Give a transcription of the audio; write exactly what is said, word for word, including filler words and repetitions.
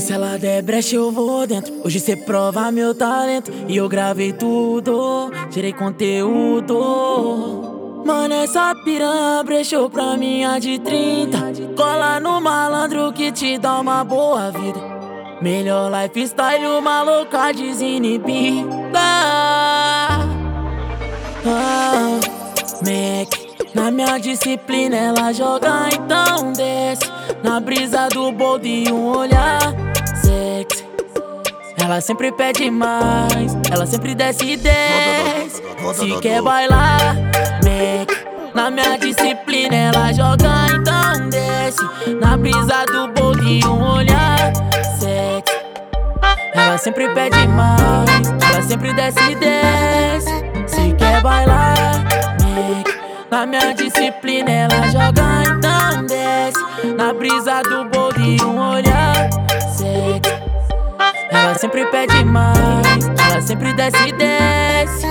Se ela der brecha eu vou dentro. Hoje cê prova meu talento. E eu gravei tudo, tirei conteúdo. Mano, essa piranha brechou pra minha de trinta. Cola no malandro que te dá uma boa vida. Melhor lifestyle, uma louca desinibida. Ah, Mac, na minha disciplina ela joga, então desce. Na brisa do boldo e um olhar sexy. Ela sempre pede mais, ela sempre desce e desce. Se quer bailar, Mac, na minha disciplina ela joga, então desce. Na brisa do boldo e um olhar sexy. Ela sempre pede mais, ela sempre desce e desce. Se quer bailar, Mac, na minha disciplina ela joga, então desce. Na brisa do boldo e um olhar sexy. Ela sempre pede mais, ela sempre desce e desce.